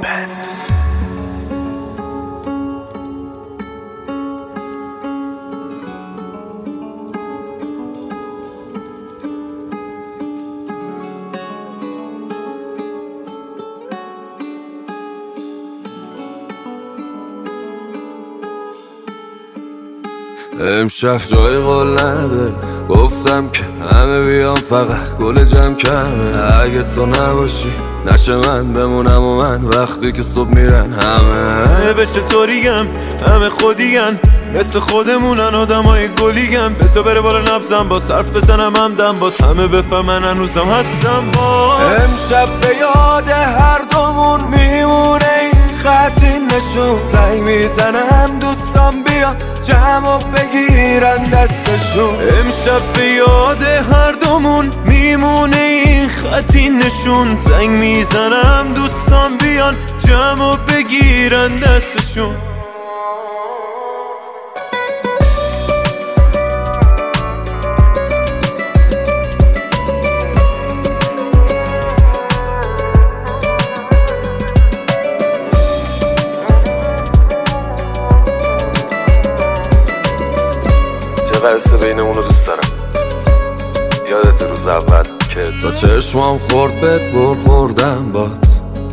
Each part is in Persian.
امشب جای قول نده، گفتم که همه بیام فقط گل جمع کمه. اگه تو نباشی نشه من بمونم و من وقتی که صبح میرن همه بشه طوریم، همه خودیگن مثل خودمونن آدمای گلیگن. بذار بره بالا نبزم با صرف بزنم همدم با همه بفهمن هنوزم هستم با. امشب به یاد هر دومون میمونه این خطی نشون. زنگ میزنم دوستان بیان جمع و بگیرن دستشون. امشب به یاد هر دومون میمونه این خطی نشون. زنگ میزنم دوستان بیان جمع و بگیرن دستشون. چه قصه بینمونو دوست دارم. یادت روز اول که تا چشمام خورد بهت خوردم بات.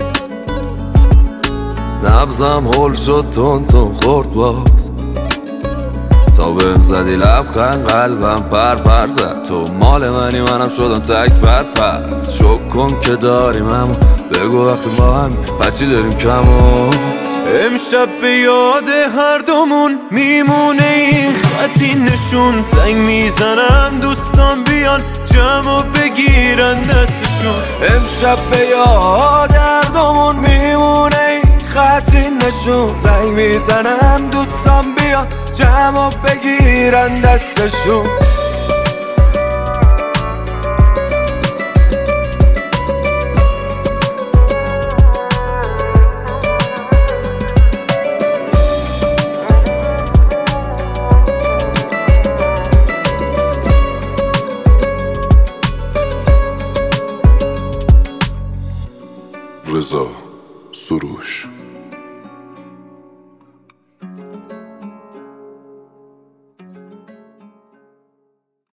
نبزم هول شد تون خورد باز. تا بهم زدی لبخند قلبم پر زد. تو مال منی منم شدم تک پس. شک کن که داریم اما بگو وقتی با هم بچی داریم کمو. امشب به یاد هر دومون میمونه این خطی نشون. زنگ میزنم دوستان بیان جمع و بگیرن دستشون. امشب به یاد هر دومون میمونه این خطی نشون. زنگ میزنم دوستان بیان جمع و بگیرن دستشون. رضا سروش.